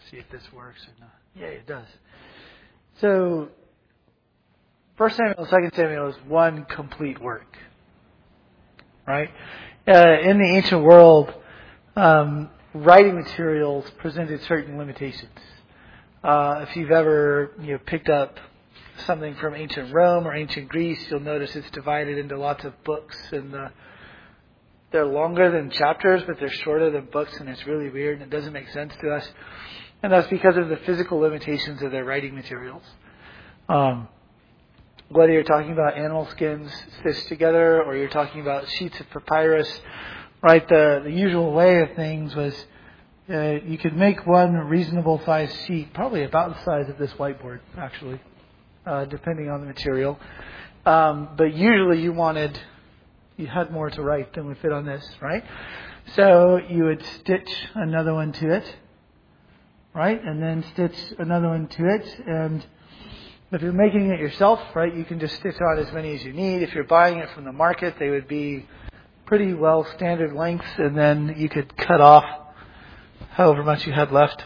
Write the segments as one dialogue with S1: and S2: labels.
S1: see if this works or not. Yeah, it does. So, 1 Samuel, 2 Samuel is one complete work. Right? In the ancient world, writing materials presented certain limitations. If you've ever picked up something from ancient Rome or ancient Greece, you'll notice it's divided into lots of books, and they're longer than chapters, but they're shorter than books, and it's really weird, and it doesn't make sense to us. And that's because of the physical limitations of their writing materials. Whether you're talking about animal skins stitched together, or you're talking about sheets of papyrus, right? The usual way of things was you could make one reasonable sized sheet, probably about the size of this whiteboard, actually, depending on the material. But usually you had more to write than would fit on this, right? So you would stitch another one to it, right? And then stitch another one to it. And if you're making it yourself, right, you can just stitch on as many as you need. If you're buying it from the market, they would be pretty well standard lengths, and then you could cut off however much you had left.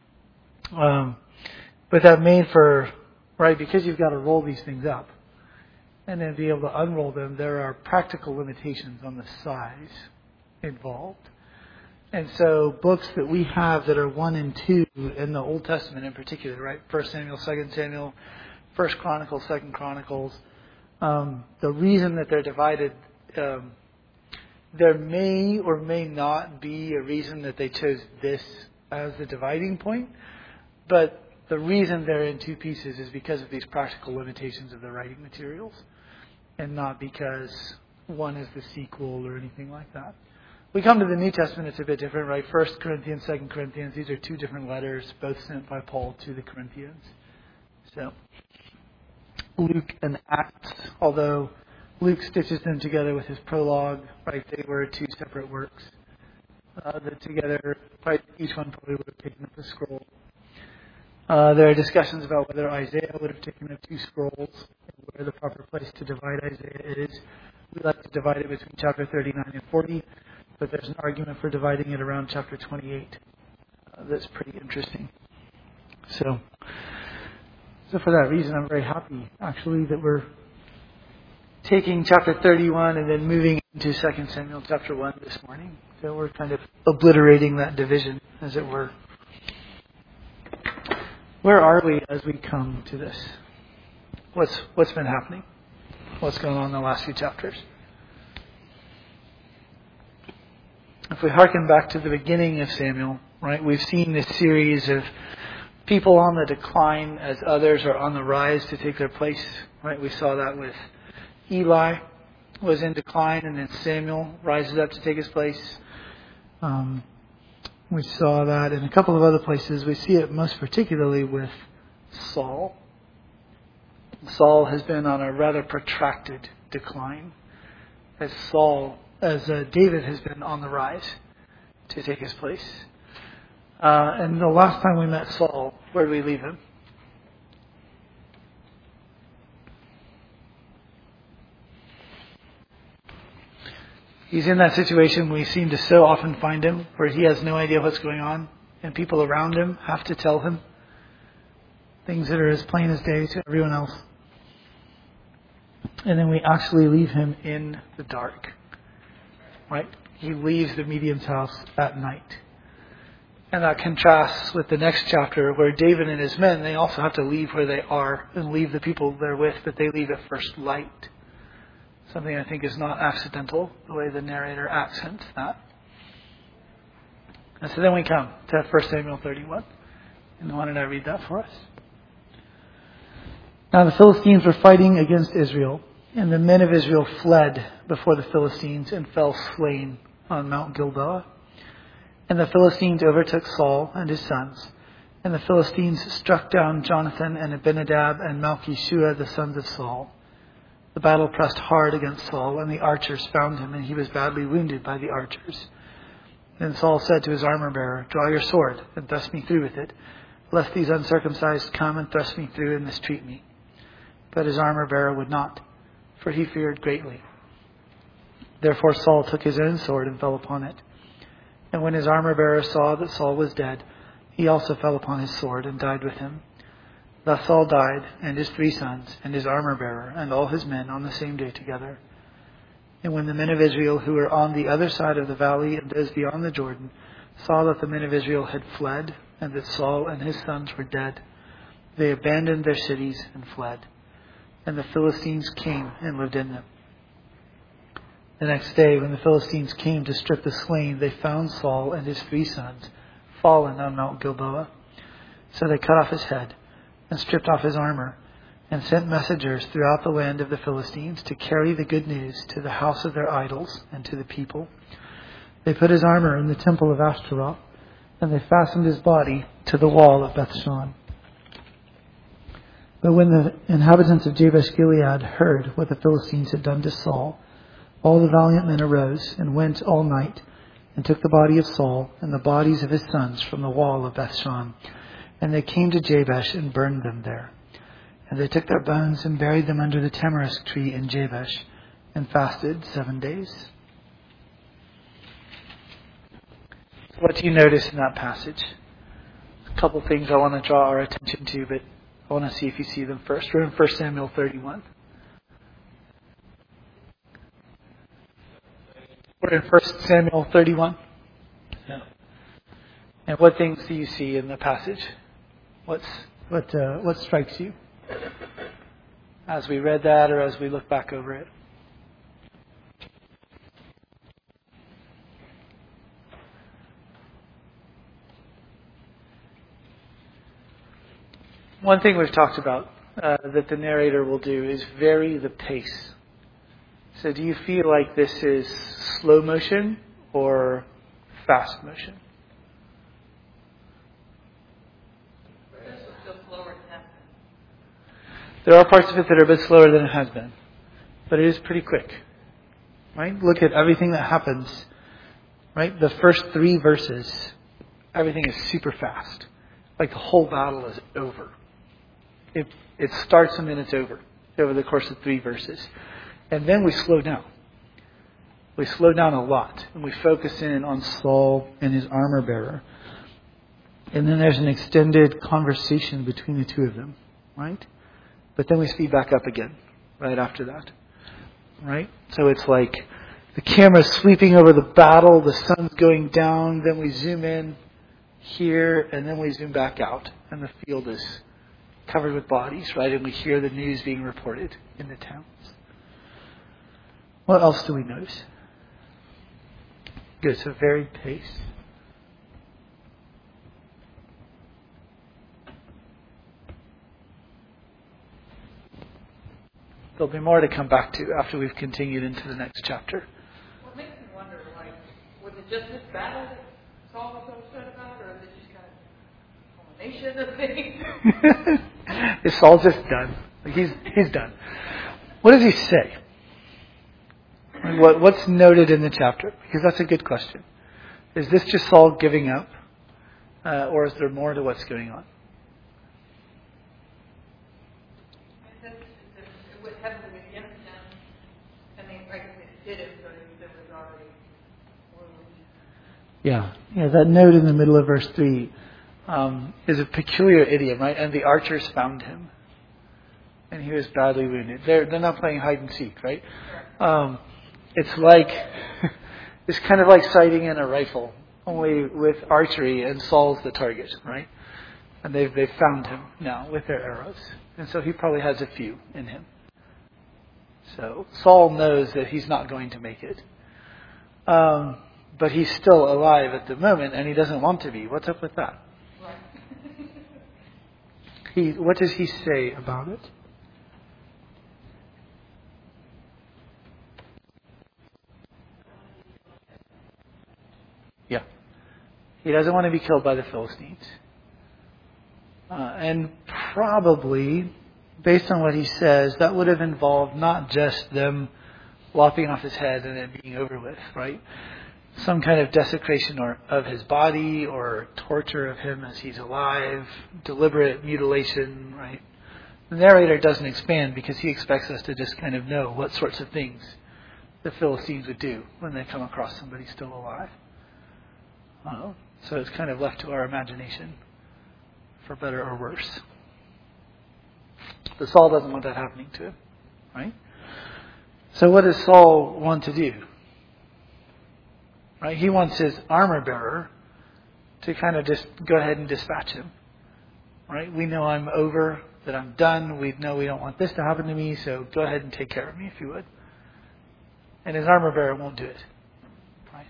S1: But that made for, right, because you've got to roll these things up and then be able to unroll them, there are practical limitations on the size involved. And so books that we have that are 1 and 2 in the Old Testament in particular, right, 1 Samuel, 2 Samuel, 1 Chronicles, 2 Chronicles, the reason that they're divided, there may or may not be a reason that they chose this as the dividing point, but the reason they're in 2 pieces is because of these practical limitations of the writing materials, and not because one is the sequel or anything like that. We come to the New Testament, it's a bit different, right? 1 Corinthians, 2 Corinthians, these are 2 different letters, both sent by Paul to the Corinthians. So, Luke and Acts, although Luke stitches them together with his prologue, right? They were 2 separate works. That together, right, each one probably would have taken up a scroll. There are discussions about whether Isaiah would have taken up 2 scrolls, and where the proper place to divide Isaiah is. We like to divide it between chapter 39 and 40, but there's an argument for dividing it around chapter 28. That's pretty interesting. So for that reason, I'm very happy, actually, that we're taking chapter 31 and then moving into 2 Samuel chapter 1 this morning. So we're kind of obliterating that division, as it were. Where are we as we come to this? What's been happening? What's going on in the last few chapters? If we hearken back to the beginning of Samuel, right, we've seen this series of people on the decline as others are on the rise to take their place. Right, we saw that with Eli was in decline, and then Samuel rises up to take his place. We saw that in a couple of other places. We see it most particularly with Saul. Saul has been on a rather protracted decline, as David has been on the rise to take his place. And the last time we met Saul, where did we leave him? He's in that situation we seem to so often find him, where he has no idea what's going on, and people around him have to tell him things that are as plain as day to everyone else. And then we actually leave him in the dark. Right? He leaves the medium's house at night. And that contrasts with the next chapter, where David and his men, they also have to leave where they are and leave the people they're with, but they leave at first light. Something I think is not accidental, the way the narrator accents that. And so then we come to 1 Samuel 31. And why don't I read that for us? Now the Philistines were fighting against Israel, and the men of Israel fled before the Philistines and fell slain on Mount Gilboa. And the Philistines overtook Saul and his sons. And the Philistines struck down Jonathan and Abinadab and Malchishua, the sons of Saul. The battle pressed hard against Saul, and the archers found him, and he was badly wounded by the archers. Then Saul said to his armor-bearer, "Draw your sword and thrust me through with it, lest these uncircumcised come and thrust me through and mistreat me." But his armor-bearer would not, for he feared greatly. Therefore Saul took his own sword and fell upon it. And when his armor-bearer saw that Saul was dead, he also fell upon his sword and died with him. Thus Saul died, and his 3 sons, and his armor-bearer, and all his men on the same day together. And when the men of Israel who were on the other side of the valley and those beyond the Jordan saw that the men of Israel had fled, and that Saul and his sons were dead, they abandoned their cities and fled. And the Philistines came and lived in them. The next day, when the Philistines came to strip the slain, they found Saul and his 3 sons fallen on Mount Gilboa. So they cut off his head and stripped off his armor, and sent messengers throughout the land of the Philistines to carry the good news to the house of their idols and to the people. They put his armor in the temple of Ashtaroth, and they fastened his body to the wall of Bethshan. But when the inhabitants of Jabesh Gilead heard what the Philistines had done to Saul, all the valiant men arose and went all night, and took the body of Saul and the bodies of his sons from the wall of Bethshan. And they came to Jabesh and burned them there. And they took their bones and buried them under the tamarisk tree in Jabesh, and fasted 7 days. What do you notice in that passage? A couple things I want to draw our attention to, but I want to see if you see them first. We're in 1 Samuel 31. We're in 1 Samuel 31. Yeah. And what things do you see in the passage? What strikes you as we read that or as we look back over it? One thing we've talked about that the narrator will do is vary the pace. So do you feel like this is slow motion or fast motion? There are parts of it that are a bit slower than it has been, but it is pretty quick. Right? Look at everything that happens. Right? The first 3 verses, everything is super fast. Like the whole battle is over. It starts and then it's over the course of 3 verses. And then we slow down. We slow down a lot, and we focus in on Saul and his armor bearer. And then there's an extended conversation between the 2 of them, right? But then we speed back up again right after that, right? So it's like the camera's sweeping over the battle, the sun's going down, then we zoom in here, and then we zoom back out, and the field is covered with bodies, right? And we hear the news being reported in the towns. What else do we notice? Good, so varied pace. There'll be more to come back to after we've continued into the next chapter.
S2: Well, it makes me wonder, was it just this battle that Saul was so upset about, or is it just kind of a culmination of things?
S1: Is Saul just done? Like he's done. What does he say? What's noted in the chapter? Because that's a good question. Is this just Saul giving up? Or is there more to what's going on?
S2: It was heavily against him. I mean, I guess they did it, but there was already wounds.
S1: Yeah, that note in the middle of verse 3 is a peculiar idiom, right? And the archers found him, and he was badly wounded. They're not playing hide and seek, right? It's like it's kind of like sighting in a rifle, only with archery, and Saul's the target, right? And they've found him now with their arrows, and so he probably has a few in him. So Saul knows that he's not going to make it, but he's still alive at the moment, and he doesn't want to be. What's up with that? What does he say about it? Yeah. He doesn't want to be killed by the Philistines. And probably, based on what he says, that would have involved not just them lopping off his head and it being over with, right? Some kind of desecration of his body or torture of him as he's alive, deliberate mutilation, right? The narrator doesn't expand because he expects us to just kind of know what sorts of things the Philistines would do when they come across somebody still alive. So it's kind of left to our imagination for better or worse. But Saul doesn't want that happening to him, right? So what does Saul want to do? Right? He wants his armor bearer to kind of just go ahead and dispatch him. Right? We know I'm over, that I'm done. We know we don't want this to happen to me, so go ahead and take care of me if you would. And his armor bearer won't do it. Right?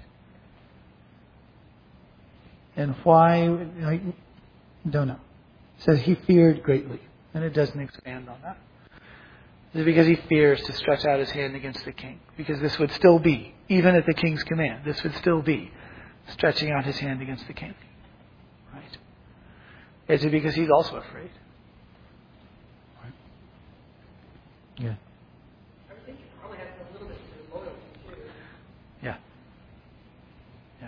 S3: And why? I don't know. It says he feared greatly.
S1: And it doesn't expand on that. Is it because he fears to stretch out his hand against the king? Because this would still be, even at the king's command, this would still be stretching out his hand against the king. Right? Is it because he's also afraid?
S3: Right. Yeah.
S2: I think you probably have a little bit of loyalty too.
S1: Yeah. Yeah.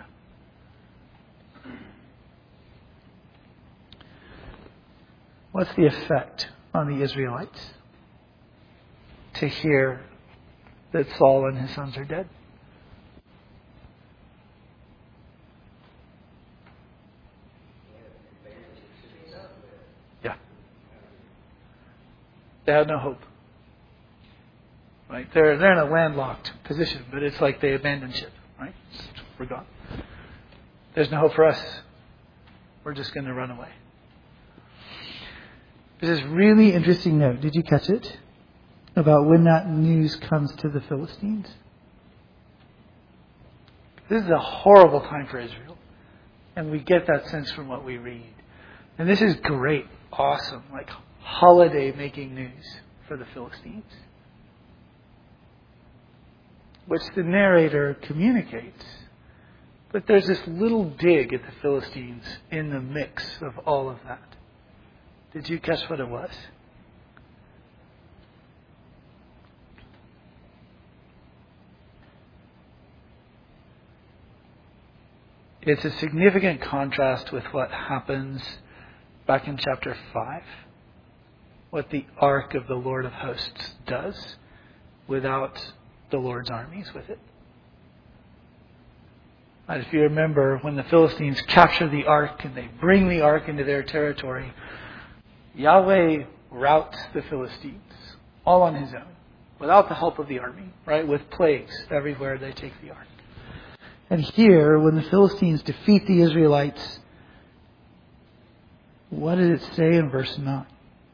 S1: What's the effect on the Israelites to hear that Saul and his sons are dead? Yeah. They had no hope. Right? They're in a landlocked position, but it's like they abandoned ship. Right? We're gone. There's no hope for us. We're just going to run away.
S3: There's this really interesting note. Did you catch it? About when that news comes to the Philistines.
S1: This is a horrible time for Israel. And we get that sense from what we read. And this is great, awesome, like holiday making news for the Philistines. Which the narrator communicates. But there's this little dig at the Philistines in the mix of all of that. Did you catch what it was? It's a significant contrast with what happens back in chapter 5. What the ark of the Lord of hosts does without the Lord's armies with it. And if you remember, when the Philistines capture the ark and they bring the ark into their territory, Yahweh routs the Philistines all on his own, without the help of the army, right? With plagues everywhere they take the ark.
S3: And here, when the Philistines defeat the Israelites, what did it say in verse 9?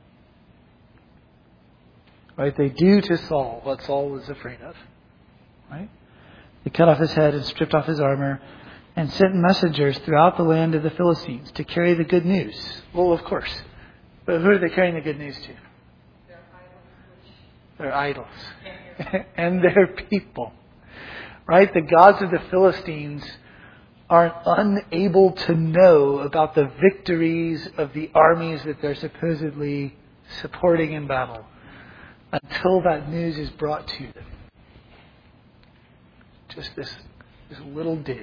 S1: Right? They do to Saul what Saul was afraid of. Right?
S3: They cut off his head and stripped off his armor and sent messengers throughout the land of the Philistines to carry the good news.
S1: Well, of course. But who are they carrying the good news to? Their idols. And their people. Right? The gods of the Philistines are unable to know about the victories of the armies that they're supposedly supporting in battle until that news is brought to them. Just this little dig.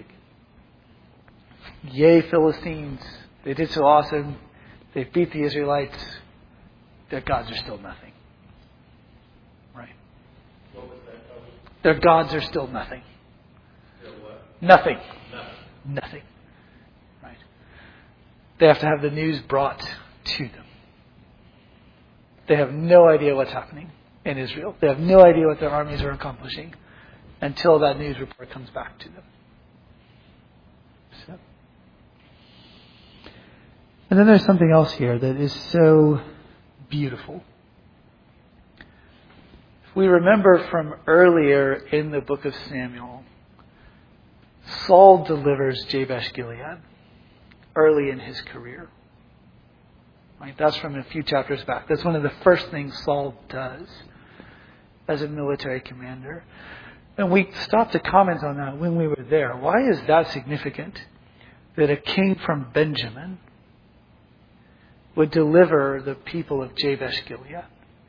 S1: Yay, Philistines. They did so awesome. They beat the Israelites. Their gods are still nothing. Right?
S4: What was that?
S1: Their gods are still nothing.
S4: Still what?
S1: Nothing.
S4: Nothing.
S1: Nothing. Right? They have to have the news brought to them. They have no idea what's happening in Israel. They have no idea what their armies are accomplishing until that news report comes back to them. So.
S3: And then there's something else here that is so beautiful.
S1: If we remember from earlier in the book of Samuel, Saul delivers Jabesh Gilead early in his career. Right? That's from a few chapters back. That's one of the first things Saul does as a military commander. And we stopped to comment on that when we were there. Why is that significant? That a king from Benjamin would deliver the people of Jabesh Gilead.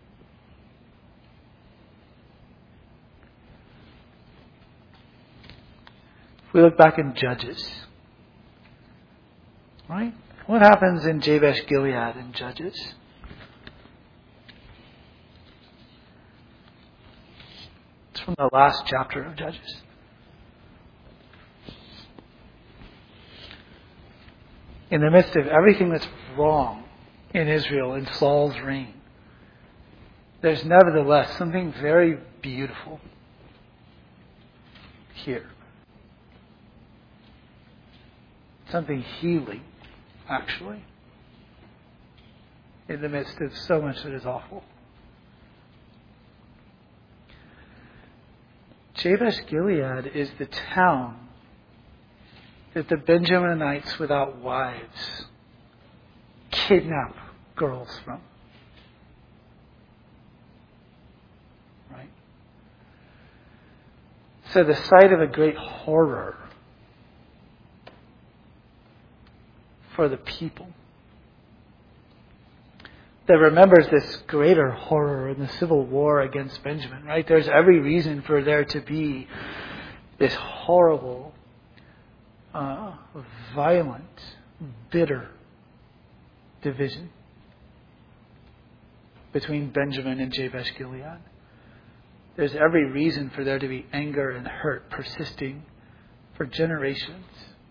S1: If we look back in Judges, right? What happens in Jabesh Gilead in Judges? It's from the last chapter of Judges. In the midst of everything that's wrong in Israel in Saul's reign, there's nevertheless something very beautiful here. Something healing, actually, in the midst of so much that is awful. Jabesh Gilead is the town that the Benjaminites without wives kidnap girls from. Right? So the site of a great horror for the people that remembers this greater horror in the civil war against Benjamin, right? There's every reason for there to be this horrible, violent, bitter division between Benjamin and Jabesh Gilead. There's every reason for there to be anger and hurt persisting for generations.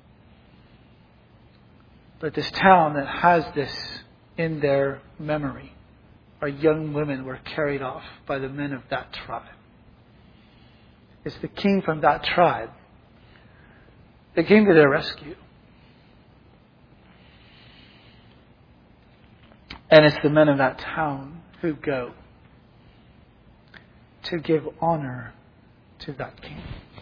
S1: But this town that has this in their memory, our young women were carried off by the men of that tribe. It's the king from that tribe that came to their rescue. And it's the men of that town who go to give honor to that king.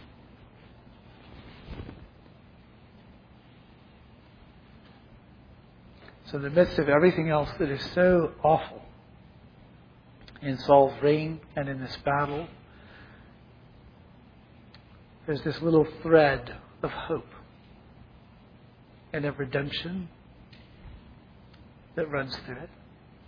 S1: So in the midst of everything else that is so awful in Saul's reign and in this battle, there's this little thread of hope and of redemption that runs through it.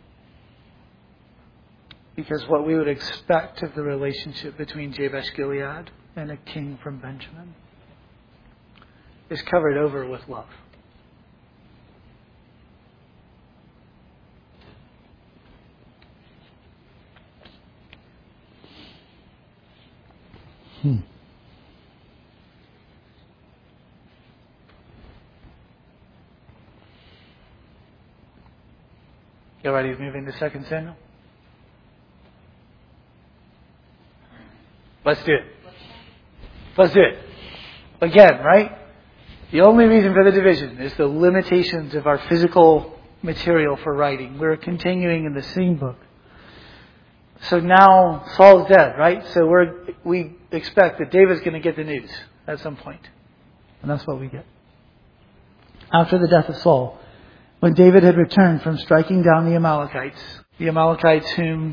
S1: Because what we would expect of the relationship between Jabesh Gilead and a king from Benjamin is covered over with love. You ready to move into 2 Samuel? Let's do it. Let's do it. Again, right? The only reason for the division is the limitations of our physical material for writing. We're continuing in the same book. So now Saul's dead, right? So we expect that David's going to get the news at some point. And that's what we get. After the death of Saul, when David had returned from striking down the Amalekites whom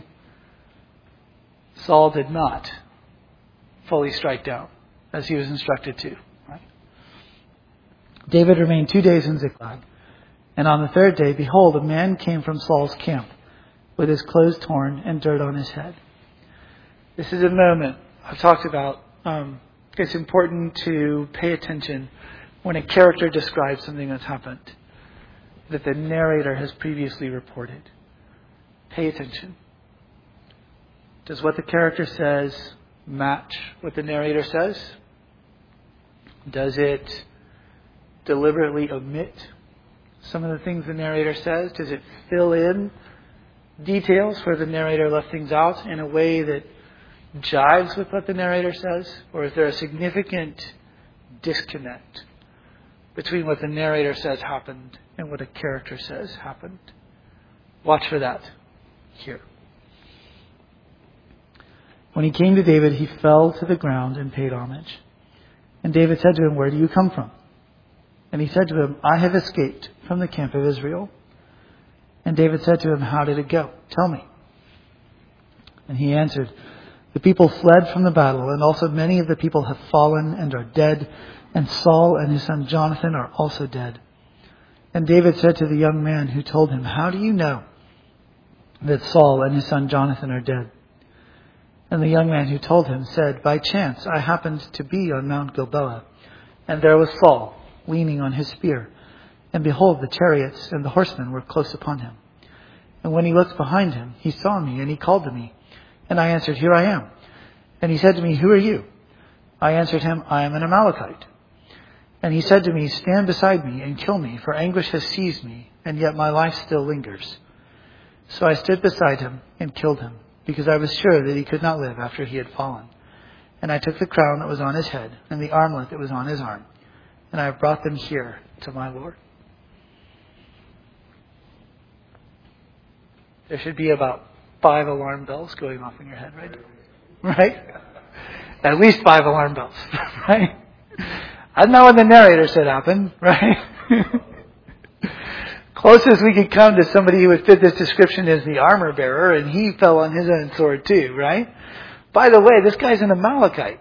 S1: Saul did not fully strike down, as he was instructed to. Right? David remained 2 days in Ziklag, and on the third day, behold, a man came from Saul's camp, with his clothes torn and dirt on his head. This is a moment I've talked about. It's important to pay attention when a character describes something that's happened that the narrator has previously reported. Pay attention. Does what the character says match what the narrator says? Does it deliberately omit some of the things the narrator says? Does it fill in details where the narrator left things out in a way that jives with what the narrator says? Or is there a significant disconnect between what the narrator says happened and what a character says happened? Watch for that here. When he came to David, he fell to the ground and paid homage. And David said to him, "Where do you come from?" And he said to him, "I have escaped from the camp of Israel." And David said to him, "How did it go? Tell me." And he answered, "The people fled from the battle, and also many of the people have fallen and are dead, and Saul and his son Jonathan are also dead." And David said to the young man who told him, "How do you know that Saul and his son Jonathan are dead?" And the young man who told him said, "By chance I happened to be on Mount Gilboa, and there was Saul leaning on his spear. And behold, the chariots and the horsemen were close upon him. And when he looked behind him, he saw me, and he called to me. And I answered, 'Here I am.' And he said to me, 'Who are you?' I answered him, 'I am an Amalekite.' And he said to me, 'Stand beside me and kill me, for anguish has seized me, and yet my life still lingers.'
S3: So I stood beside him and killed him, because I was sure that he could not live after he had fallen. And I took the crown that was on his head and the armlet that was on his arm, and I have brought them here to my Lord. There should be about 5 alarm bells going off in your head, right? Right? At least 5 alarm bells, right? I know what the narrator said happened, right? Closest we could come to somebody who would fit this description is the armor bearer, and he fell on his own sword too, right? By the way, this guy's an Amalekite,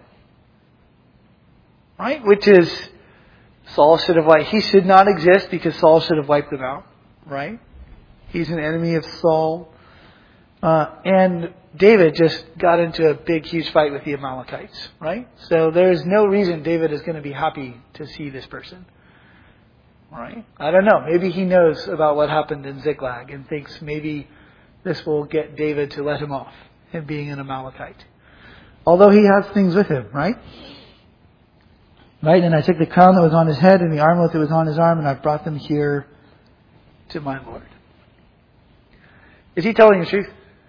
S3: right? Which is, he should not exist because Saul should have wiped them out, right? He's an enemy of Saul. And David just got into a big, huge fight with the Amalekites, right? So there's no reason David is going to be happy to see this person, right? I don't know. Maybe he knows about what happened in Ziklag and thinks maybe this will get David to let him off, him being an Amalekite. Although he has things with him, right? Right? And I took the crown that was on his head and the armlet that was on his arm, and I brought them here to my Lord. Is he telling the truth?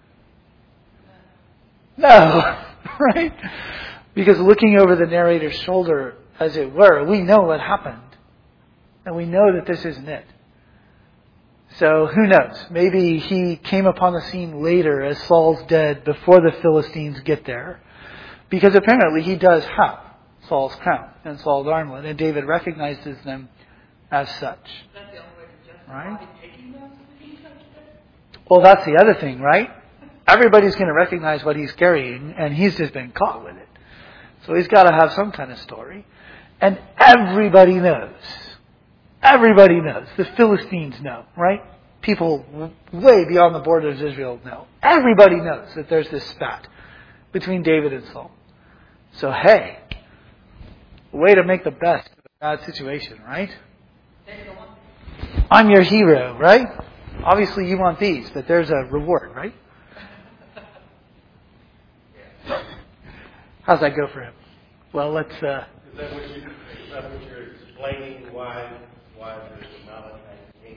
S3: No, right? Because looking over the narrator's shoulder, as it were, we know what happened. And we know that this isn't it. So who knows? Maybe he came upon the scene later as Saul's dead before the Philistines get there. Because apparently he does have Saul's crown and Saul's armlet, and David recognizes them as such.
S2: That's the only way to justify
S3: Right?
S2: taking those things like that.
S3: Well, that's the other thing, right? Everybody's going to recognize what he's carrying, and he's just been caught with it. So he's got to have some kind of story. And everybody knows. Everybody knows. The Philistines know, right? People way beyond the borders of Israel know. Everybody knows that there's this spat between David and Saul. So hey, way to make the best of a bad situation, right? I'm your hero, right? Obviously you want these, but there's a reward, right? How's that go for him? Well, let's...
S4: Is that what you're explaining why there's not a king?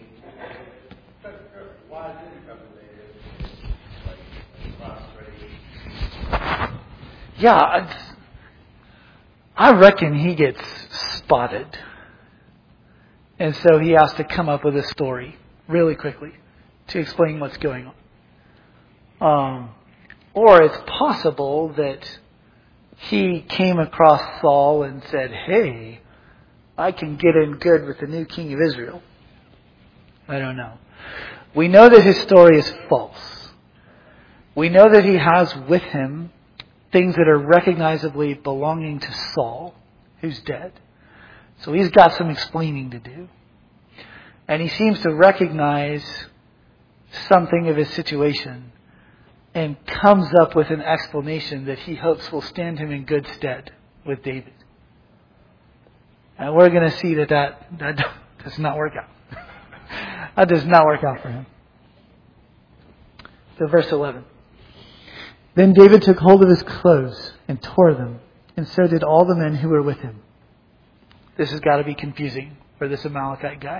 S4: Why did he come to David? Like prostrate?
S3: Yeah, I reckon he gets spotted. And so he has to come up with a story really quickly to explain what's going on. Or it's possible that he came across Saul and said, hey, I can get in good with the new king of Israel. I don't know. We know that his story is false. We know that he has with him things that are recognizably belonging to Saul, who's dead. So he's got some explaining to do. And he seems to recognize something of his situation and comes up with an explanation that he hopes will stand him in good stead with David. And we're going to see that does not work out. That does not work out for him. So verse 11. Then David took hold of his clothes and tore them, and so did all the men who were with him. This has got to be confusing for this Amalekite guy.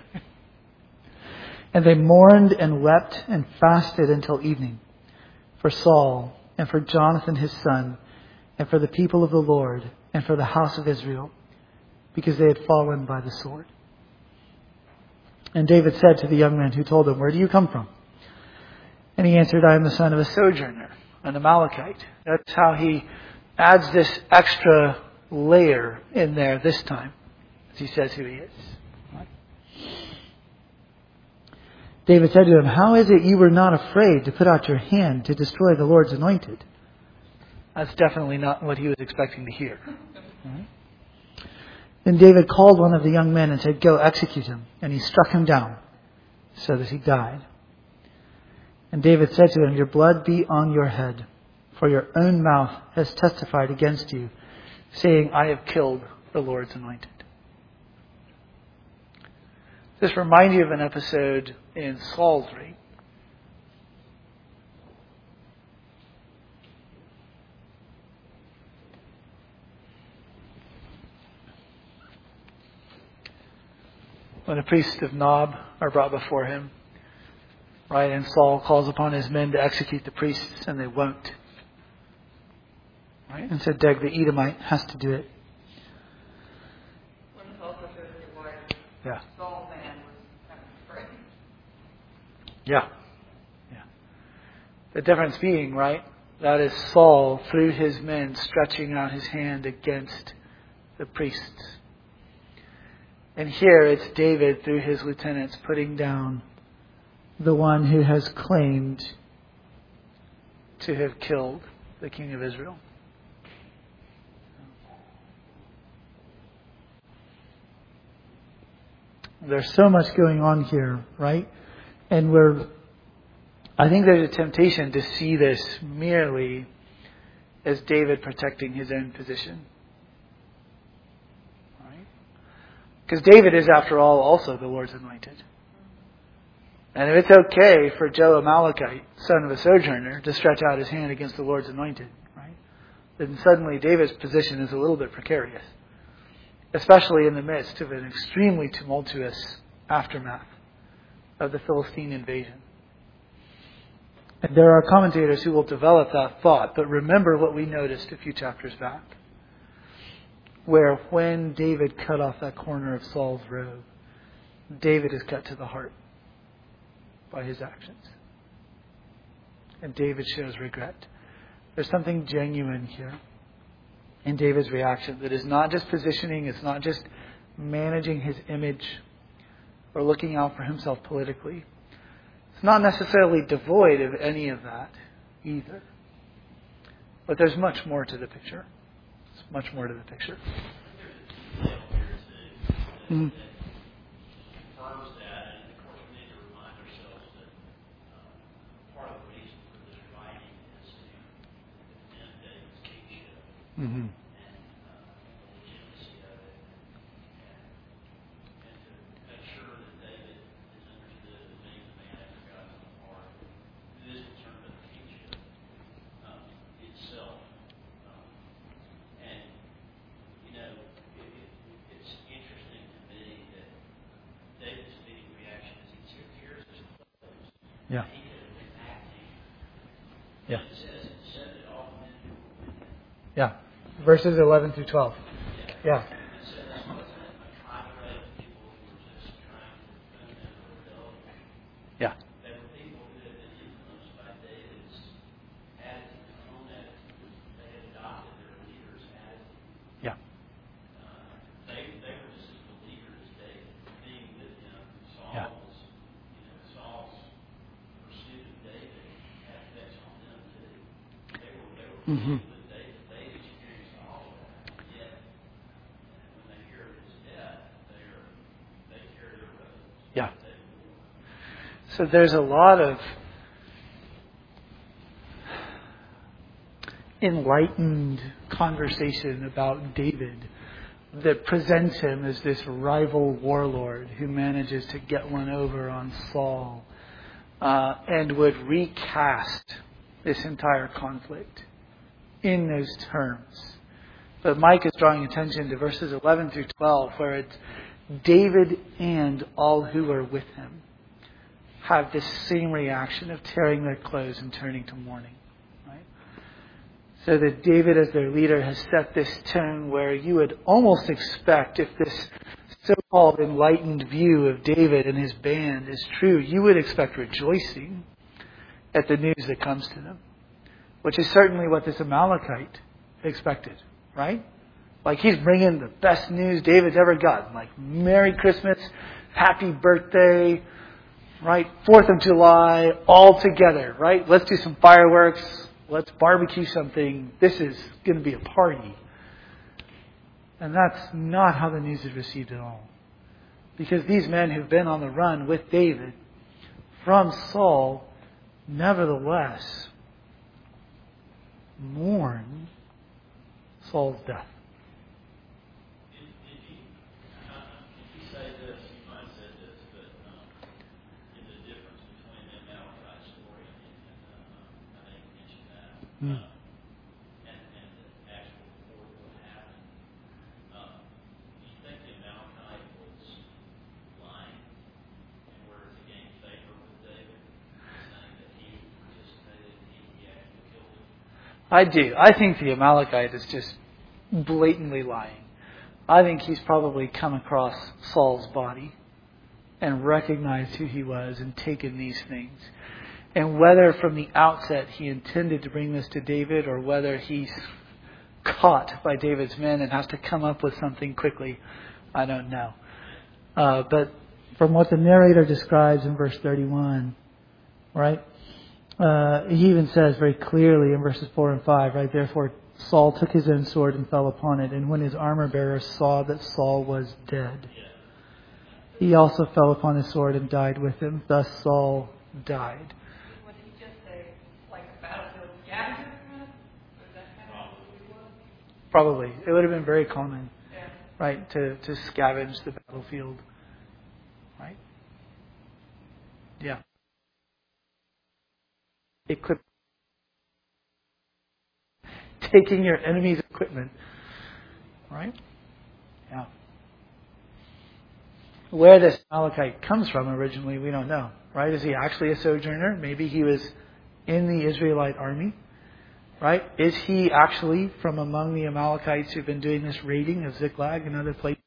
S3: And they mourned and wept and fasted until evening for Saul and for Jonathan his son and for the people of the Lord and for the house of Israel, because they had fallen by the sword. And David said to the young men who told him, where do you come from? And he answered, I am the son of a sojourner, an Amalekite. That's how he adds this extra layer in there this time, as he says who he is. David said to him, how is it you were not afraid to put out your hand to destroy the Lord's anointed? That's definitely not what he was expecting to hear. Right? Then David called one of the young men and said, go execute him. And he struck him down so that he died. And David said to him, your blood be on your head, for your own mouth has testified against you, saying, I have killed the Lord's anointed. This reminds you of an episode in Saul's reign. When the priests of Nob are brought before him, Right? And Saul calls upon his men to execute the priests, and they won't. Right? And so Doeg the Edomite has to do it.
S2: When it's also shows you why
S3: Yeah.
S2: Saul man was kind of afraid.
S3: Yeah. Yeah. The difference being, right, that is Saul through his men stretching out his hand against the priests. And here it's David through his lieutenants putting down the one who has claimed to have killed the king of Israel. There's so much going on here, right? And I think there's a temptation to see this merely as David protecting his own position. Right? Because David is, after all, also the Lord's anointed. And if it's okay for Joe Amalekite, son of a sojourner, to stretch out his hand against the Lord's anointed, right, then suddenly David's position is a little bit precarious. Especially in the midst of an extremely tumultuous aftermath of the Philistine invasion. And there are commentators who will develop that thought, but remember what we noticed a few chapters back, where when David cut off that corner of Saul's robe, David is cut to the heart by his actions. And David shows regret. There's something genuine here in David's reaction that is not just positioning, it's not just managing his image or looking out for himself politically. It's not necessarily devoid of any of that either. But there's much more to the picture. There's much more to the picture. Mm. Mm-hmm. Yeah. Yeah. Yeah. Verses 11 through 12. Yeah. Yeah. Yeah. Yeah. Mm-hmm. Yeah. So there's a lot of enlightened conversation about David that presents him as this rival warlord who manages to get one over on Saul and would recast this entire conflict in those terms. But Mike is drawing attention to verses 11 through 12 where it's David and all who are with him have this same reaction of tearing their clothes and turning to mourning. Right? So that David as their leader has set this tone where you would almost expect, if this so-called enlightened view of David and his band is true, you would expect rejoicing at the news that comes to them. Which is certainly what this Amalekite expected, right? Like he's bringing the best news David's ever gotten. Like Merry Christmas, Happy Birthday, right? 4th of July, all together, right? Let's do some fireworks. Let's barbecue something. This is going to be a party. And that's not how the news is received at all. Because these men who've been on the run with David from Saul, nevertheless, mourn Saul's death.
S5: Did you say this? You might have said this, but in the difference between the Amalekite story and I think you mentioned that, and the actual report of what happened, do you think the Amalekite was lying in order to gain favor with David?
S3: I do. I think the Amalekite is just blatantly lying. I think he's probably come across Saul's body and recognized who he was and taken these things. And whether from the outset he intended to bring this to David or whether he's caught by David's men and has to come up with something quickly, I don't know. But from what the narrator describes in verse 31, right? He even says very clearly in verses 4 and 5, right? Therefore Saul took his own sword and fell upon it. And when his armor bearer saw that Saul was dead, he also fell upon his sword and died with him. Thus Saul died.
S2: Would he just say, like a battlefield scavenger kind of? Was that kind of what he was?
S3: Probably. It would have been very common,
S2: Yeah.
S3: right, to scavenge the battlefield. Right? Yeah. Equip. Taking your enemy's equipment. Right? Yeah. Where this Amalekite comes from originally, we don't know. Right? Is he actually a sojourner? Maybe he was in the Israelite army. Right? Is he actually from among the Amalekites who've been doing this raiding of Ziklag and other places?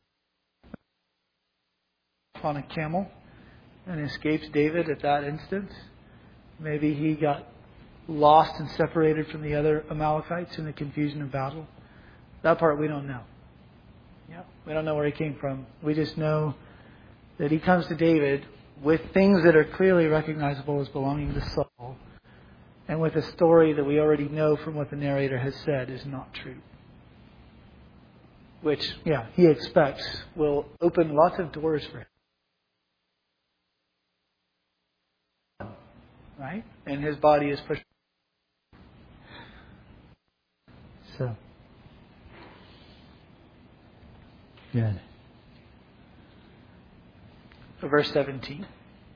S3: On a camel and escapes David at that instance. Maybe he got lost and separated from the other Amalekites in the confusion of battle. That part we don't know. Yeah, we don't know where he came from. We just know that he comes to David with things that are clearly recognizable as belonging to Saul, and with a story that we already know from what the narrator has said is not true. Which, yeah, he expects will open lots of doors for him. Right? And his body is pushed. So. Good. Verse 17.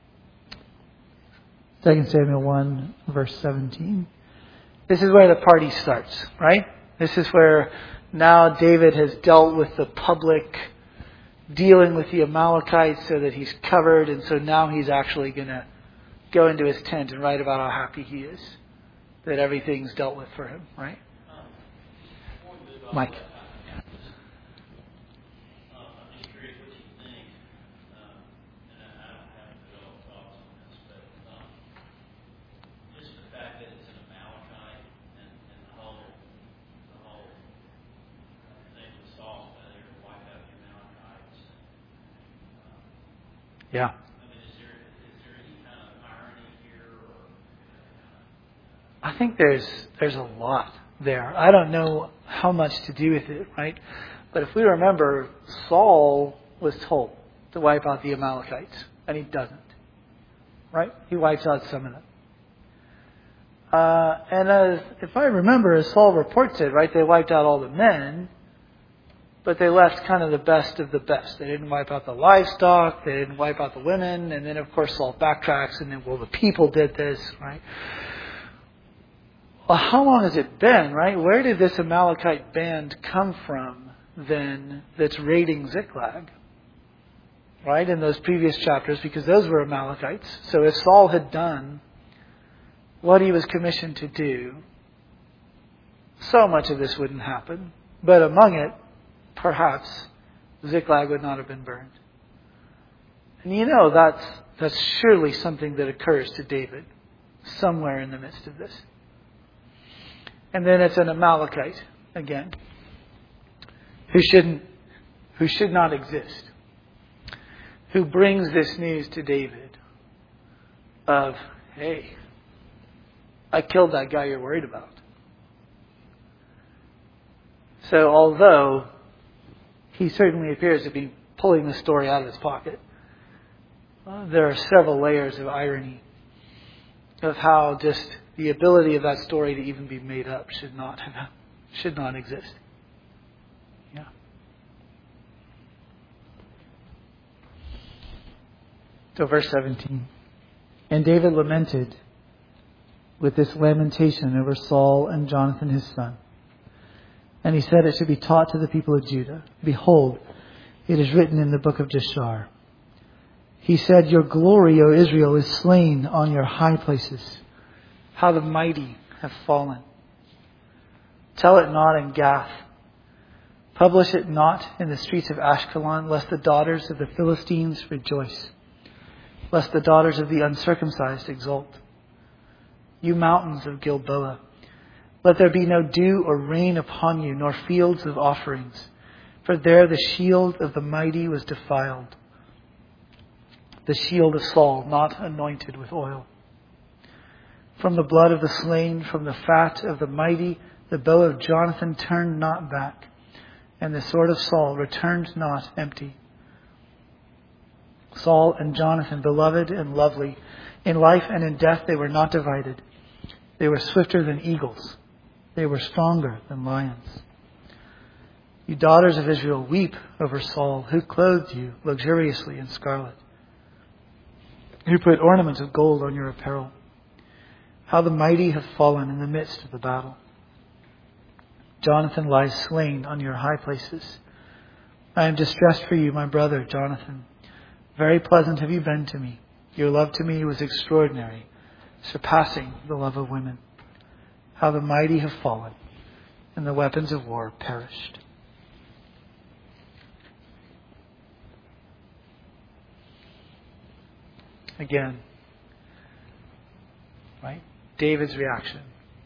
S3: 2 Samuel 1, verse 17. This is where the party starts, right? This is where now David has dealt with the public, dealing with the Amalekites so that he's covered, and so now he's actually going to go into his tent and write about how happy he is that everything's dealt with for him, right? Mike.
S5: I'm just curious what you think, and I don't have real thoughts on this, but just the fact that it's an Amalekite and the whole thing with Saul, that they're going to wipe out the Amalekites.
S3: Yeah. I think there's a lot there. I don't know how much to do with it, right? But if we remember, Saul was told to wipe out the Amalekites, and he doesn't. Right? He wipes out some of them. And if I remember, as Saul reports it, right, they wiped out all the men, but they left kind of the best of the best. They didn't wipe out the livestock, they didn't wipe out the women, and then of course Saul backtracks and then, well, the people did this, right? Well, how long has it been, right? Where did this Amalekite band come from then that's raiding Ziklag? Right, in those previous chapters, because those were Amalekites. So if Saul had done what he was commissioned to do, so much of this wouldn't happen. But among it, perhaps, Ziklag would not have been burned. And you know that's surely something that occurs to David somewhere in the midst of this. And then it's an Amalekite, again, who should not exist, who brings this news to David of, hey, I killed that guy you're worried about. So although he certainly appears to be pulling the story out of his pocket, there are several layers of irony of how just the ability of that story to even be made up should not exist. Yeah. So verse 17. And David lamented with this lamentation over Saul and Jonathan his son. And he said it should be taught to the people of Judah. Behold, it is written in the book of Jashar. He said, your glory, O Israel, is slain on your high places. How the mighty have fallen. Tell it not in Gath. Publish it not in the streets of Ashkelon, lest the daughters of the Philistines rejoice, lest the daughters of the uncircumcised exult. You mountains of Gilboa, let there be no dew or rain upon you, nor fields of offerings, for there the shield of the mighty was defiled, the shield of Saul not anointed with oil. From the blood of the slain, from the fat of the mighty, the bow of Jonathan turned not back, and the sword of Saul returned not empty. Saul and Jonathan, beloved and lovely, in life and in death they were not divided. They were swifter than eagles. They were stronger than lions. You daughters of Israel, weep over Saul, who clothed you luxuriously in scarlet, who put ornaments of gold on your apparel. How the mighty have fallen in the midst of the battle. Jonathan lies slain on your high places. I am distressed for you, my brother Jonathan. Very pleasant have you been to me. Your love to me was extraordinary, surpassing the love of women. How the mighty have fallen, and the weapons of war perished. Again, right? David's reaction,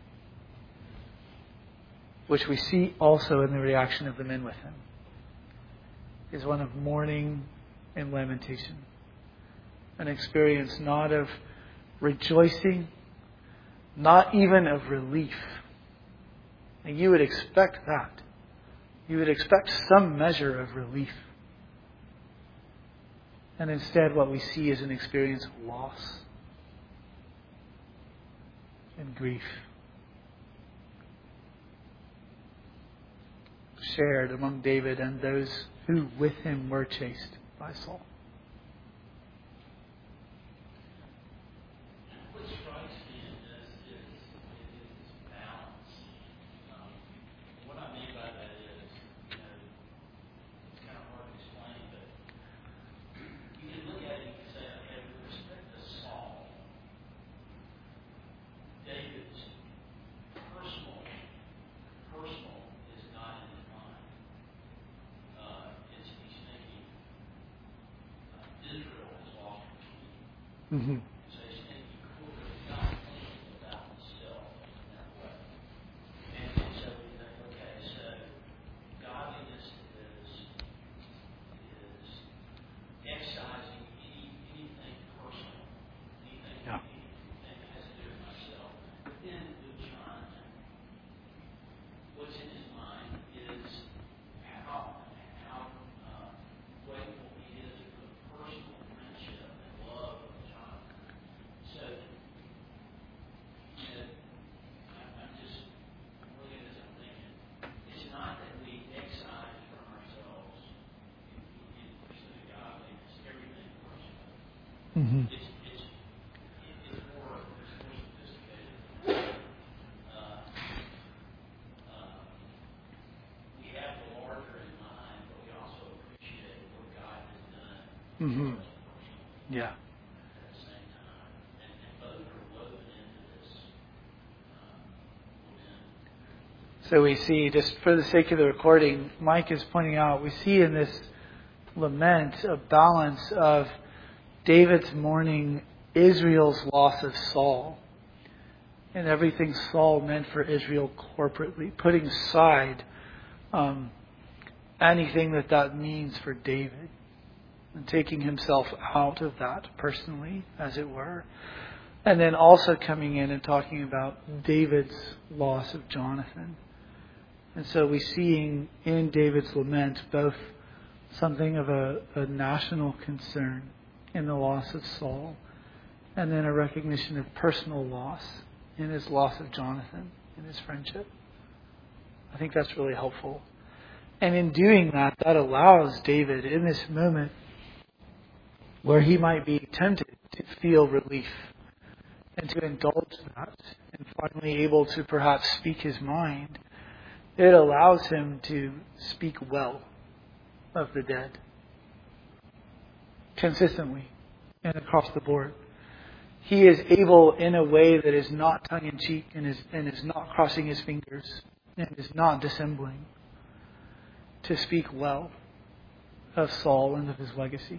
S3: which we see also in the reaction of the men with him, is one of mourning and lamentation. An experience not of rejoicing, not even of relief. And you would expect that. You would expect some measure of relief. And instead what we see is an experience of loss and grief, shared among David and those who with him were chased by Saul.
S5: What strikes me in this is balance. What I mean by that is, it's kind of hard to explain, but you can look at it and say, okay, with respect to Saul, David's personal is not in his mind. He's thinking Israel has lost her king.
S3: Mm-hmm.
S5: So he's thinking corporately, not thinking about himself in that way. And so we think, okay, so godliness is excising anything personal, anything that has to do with myself. But then with Jonathan, what's in his mind is how grateful he is for the personal friendship and love of Jonathan. So, I'm just looking at this, I'm thinking, it's not that we excise from ourselves in pursuit of godliness, everything personal.
S3: Mm-hmm.
S5: It's more sophisticated. We have the larger in mind, but we also appreciate what God has done
S3: Mm-hmm.
S5: for us personally
S3: Yeah.
S5: at the same time. And both are woven into this lament.
S3: So we see, just for the sake of the recording, Mike is pointing out, we see in this lament a balance of David's mourning Israel's loss of Saul and everything Saul meant for Israel corporately, putting aside anything that means for David and taking himself out of that personally, as it were. And then also coming in and talking about David's loss of Jonathan. And so we see in David's lament both something of a national concern in the loss of Saul, and then a recognition of personal loss in his loss of Jonathan, in his friendship. I think that's really helpful. And in doing that, that allows David in this moment where he might be tempted to feel relief and to indulge that and finally able to perhaps speak his mind, it allows him to speak well of the dead consistently and across the board. He is able in a way that is not tongue-in-cheek and is not crossing his fingers
S1: and is not dissembling to speak well of Saul and of his legacy,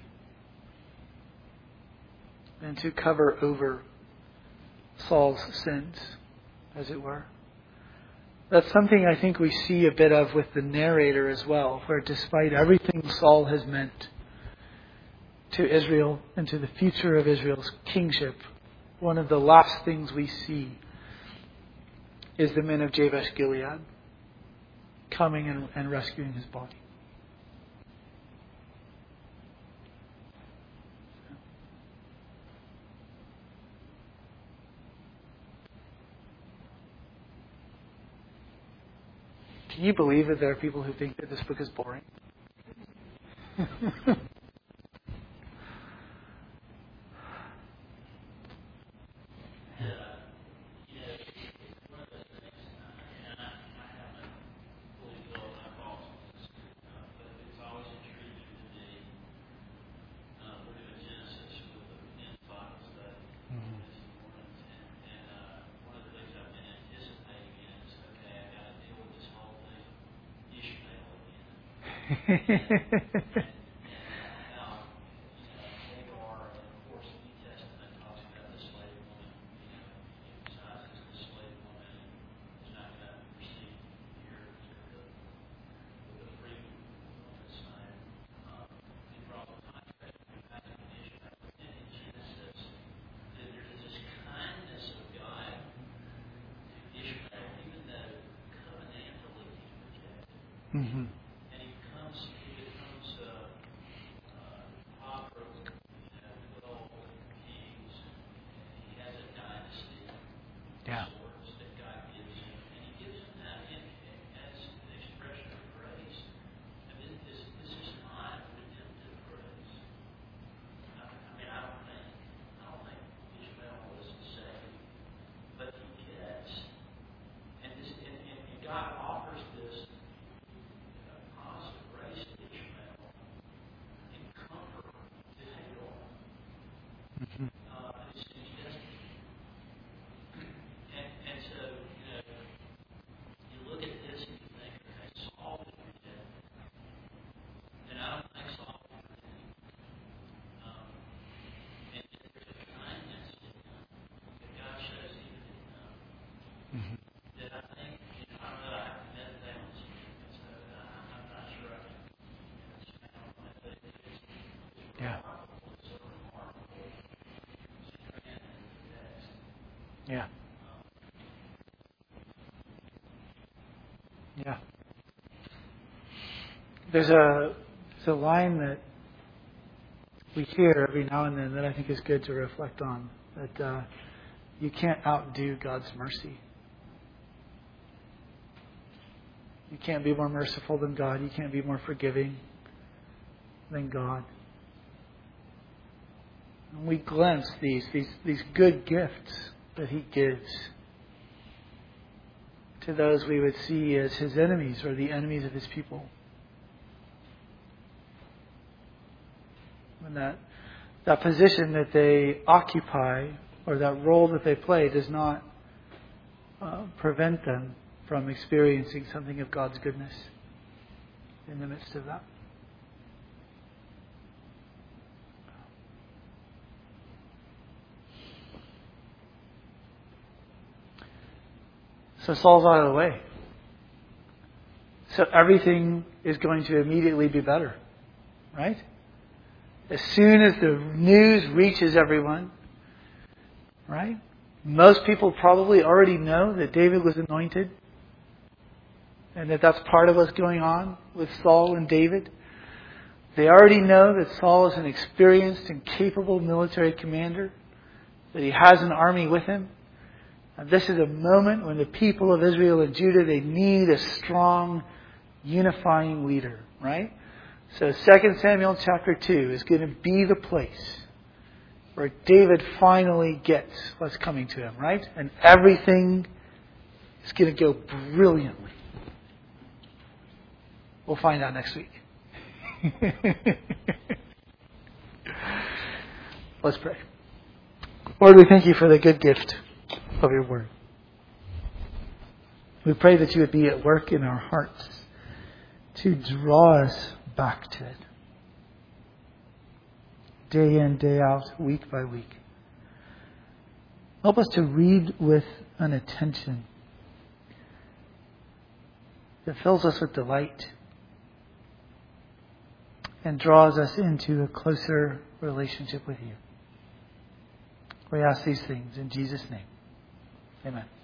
S1: and to cover over Saul's sins, as it were. That's something I think we see a bit of with the narrator as well, where despite everything Saul has meant to Israel and to the future of Israel's kingship, one of the last things we see is the men of Jabesh Gilead coming and rescuing his body. Can you believe that there are people who think that this book is boring? Mm-hmm. Yeah. Yeah. Yeah. There's a line that we hear every now and then that I think is good to reflect on. That you can't outdo God's mercy. You can't be more merciful than God. You can't be more forgiving than God. And we glimpse these good gifts that He gives to those we would see as His enemies or the enemies of His people. And that position that they occupy or that role that they play does not prevent them from experiencing something of God's goodness in the midst of that. So Saul's out of the way. So everything is going to immediately be better. Right? As soon as the news reaches everyone, right? Most people probably already know that David was anointed and that that's part of what's going on with Saul and David. They already know that Saul is an experienced and capable military commander, that he has an army with him. And this is a moment when the people of Israel and Judah, they need a strong, unifying leader, right? So 2 Samuel chapter 2 is going to be the place where David finally gets what's coming to him, right? And everything is going to go brilliantly. We'll find out next week. Let's pray. Lord, we thank You for the good gift of Your word.
S3: We pray that you would be at work in our hearts to draw us back to it. Day in, day out, week by week. Help us to read with an attention that fills us with delight and draws us into a closer relationship with you. We ask these things in Jesus' name. Amen.